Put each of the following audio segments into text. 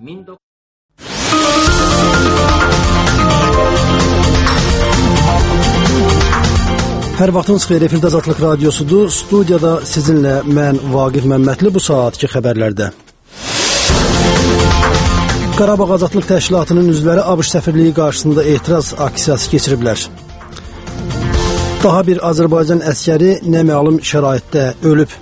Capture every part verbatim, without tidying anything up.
Hər vaxtınız xeyir, efirdə Azadlıq Radiosudur. Studiyada sizinlə mən Vaqif Məmmədli bu saatki xəbərlərdə. Qarabağ Azadlıq Təşkilatının üzvləri ABŞ səfirliyi qarşısında etiraz aksiyası keçiriblər. Daha bir Azərbaycan əskəri naməlum şəraitdə ölüb.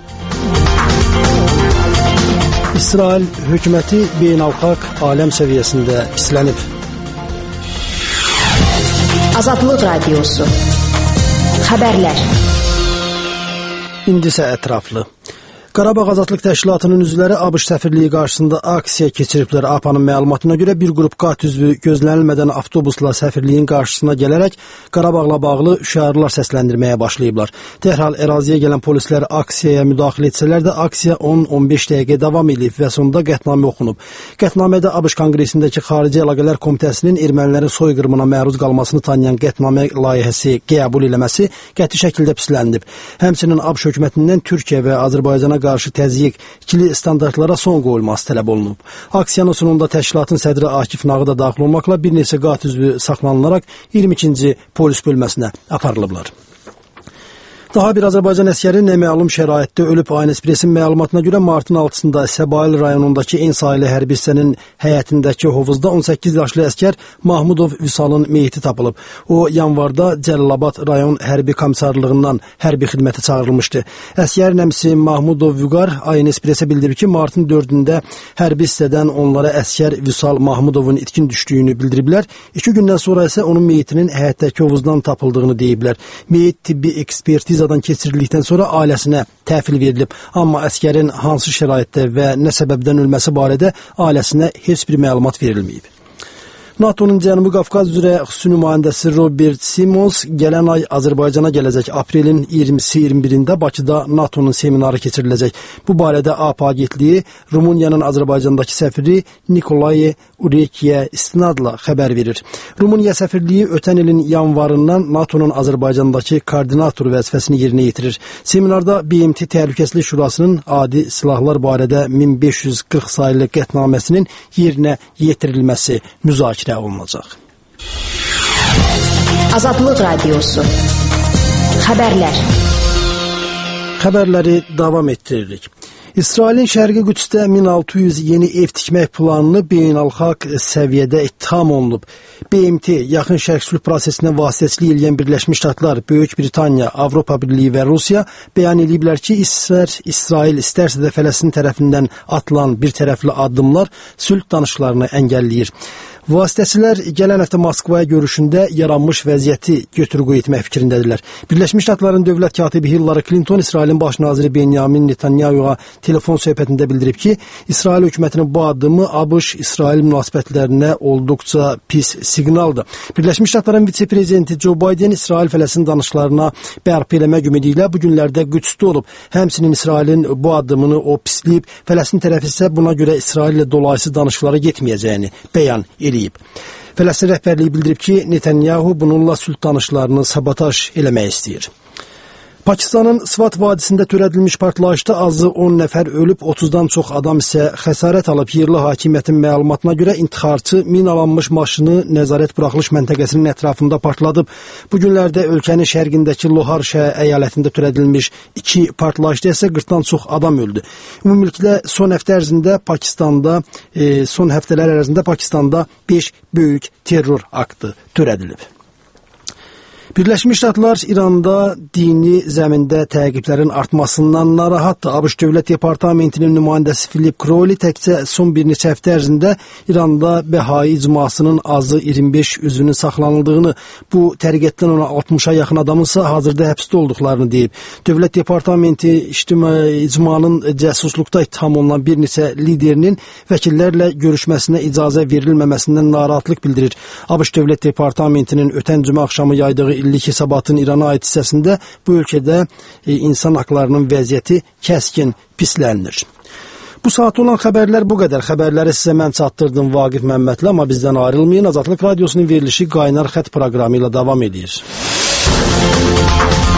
İsrail hökuməti beynəlxalq aləm səviyyəsində pislənib. Azadlıq Radiosu. Xəbərlər. İndi isə ətraflı. Qarabağ Azadlıq Təşkilatının üzvləri ABŞ səfirliyi qarşısında aksiya keçiriblər. A P A-nın məlumatına görə bir qrup qat üzvü gözlənilmədən avtobusla səfirliyin qarşısına gələrək Qarabağla bağlı şüarlar səsləndirməyə başlayıblar. Dərhal əraziyə gələn polislər aksiyaya müdaxilə etsələr də aksiya on on beş dəqiqə davam edib və sonunda qətnamə oxunub. Qətnamədə ABŞ Konqresindəki Xarici Əlaqələr Komitəsinin ermənilərin soyqırımına məruz qalmasını tanıyan qətnamə layihəsi qəbul eləməsi qəti şəkildə pislənib. Həmçinin ABŞ hökumətindən Türkiyə və Azərbaycana qarşı təzyiq, ikili standartlara son qoyulması tələb olunub. Aksiyanın sonunda təşkilatın sədri Akif Nağı da daxil olmaqla bir neçə qat üzvü saxlanılaraq iyirmi ikinci polis bölməsinə aparılıblar. Daha bir Azərbaycan əskəri naməlum şəraitdə ölüb. Ayın Ekspresin məlumatına görə martın altısında Səbail rayonundakı en sayılı hərbi hissənin həyətindəki hovuzda on səkkiz yaşlı əskər Mahmudov Vüsalın meyiti tapılıb. O, yanvarda Cəlilabad rayon hərbi komissarlığından hərbi xidmətə çağırılmışdı. Əskərin əmisi Mahmudov Vüqar Ayın Ekspresə bildirib ki, martın dördündə hərbi hissədən onlara əskər Vüsal Mahmudovun itkin düşdüyünü bildiriblər. İki gündən sonra isə onun meyitinin həyətdəki hovuzdan tapıldığını deyiblər. Meyit tibbi ekspertiz keçirildikdən sonra ailəsinə təhvil verilib. Amma əskərin hansı şəraitdə və nə səbəbdən ölməsi barədə ailəsinə heç bir məlumat verilməyib. NATO'nun Cənubi Qafqaz üzrə xüsusi nümayəndəsi Robert Simons gələn ay Azərbaycana gələcək. Aprelin iyirmisi iyirmi birində Bakıda NATO'nun seminarı keçiriləcək. Bu barədə A P A agentliyi Rumuniyanın Azərbaycandakı səfiri Nikolaye Urekiyə istinadla xəbər verir. Rumuniya səfirliyi ötən ilin yanvarından NATO'nun Azərbaycandakı koordinatoru vəzifəsini yerinə yetirir. Seminarda B M T Təhlükəsizlik Şurasının adi silahlar barədə min beş yüz qırx sayılı qətnaməsinin yerinə yetirilməsi müzakirə olunacaq. Azadlıq Radiosu. Xəbərlər. Xəbərləri davam etdiririk. İsrailin Şərqi Qüdsdə min altı yüz yeni ev tikmək planını beynəlxalq səviyyədə ittiham olunub. B M T, Yaxın Şərq sülh prosesinə vasitəçilik edən Birləşmiş Ştatlar, Böyük Britaniya, Avropa Birliyi və Rusiya bəyan ediblər ki, istər İsrail, istərsə də Fələstin tərəfindən atılan bir tərəfli addımlar sülh danışıqlarını əngəlləyir. Vasitəçilər gələn həftə Moskvaya görüşündə yaranmış vəziyyəti götür-qoy etmək fikrindədirlər. Birləşmiş Ştatların dövlət katibi Hillary Clinton İsrailin baş naziri Benyamin Netanyahuya telefon söhbətində bildirib ki, İsrail hökumətinin bu addımı ABŞ-İsrail münasibətlərinə olduqca pis siqnaldır. Birləşmiş Ştatların vitse-prezidenti Joe Biden İsrail-Fələstin danışıqlarına bərpa eləmək ümidi ilə bu günlərdə Qüdsdə olub. Həmçinin İsrailin bu addımını o pisləyib, Fələstin tərəfi isə buna görə İsrail ilə dolayısız danışıqlara getməyəcəyini bəyan edib. Fələstin rəhbərliyi bildirib ki, Netanyahu bununla sülh danışıqlarını sabotaj eləmək istəyir. Pakistanın Svat vadisində törədilmiş partlayışda azı on nəfər ölüb, otuzdan çox adam isə xəsarət alıb. Yerli hakimiyyətin məlumatına görə intixarçı minalanmış maşını nəzarət buraxılış məntəqəsinin ətrafında partladıb. Bu günlərdə ölkənin şərqindəki Lohar şəhər əyalətində törədilmiş iki partlayışda isə qırxdan çox adam öldü. Ümumilikdə son həftə ərzində Pakistanda, e, son həftələr ərzində Pakistanda beş böyük terror aktı törədilib. Birləşmiş Ştatlar İranda dini zəmində təqiblərin artmasından narahatdır. ABŞ Dövlət Departamentinin nümayəndəsi Philip Crowley təkcə son bir neçə həftə ərzində İranda Bəhai icmasının azı iyirmi beş üzvünün saxlanıldığını, bu təriqətdən ona altmışa yaxın adamın isə hazırda həbsdə olduqlarını deyib. Dövlət Departamenti icmanın cəsusluqda ittiham olunan bir neçə liderinin vəkillərlə görüşməsinə icazə verilməməsindən narahatlıq bildirir. ABŞ Dövlət Departamentinin ötən cümə axşamı yaydığı illik hesabatın İrana aid hissəsində bu ölkədə e, insan haqlarının vəziyyəti kəskin pislənir. Bu saat olan xəbərlər bu qədər. Xəbərləri sizə mən çatdırdım Vaqif Məmmədli, amma bizdən ayrılmayın. Azadlıq Radiosunun verilişi Qaynar Xət proqramı ilə davam edir.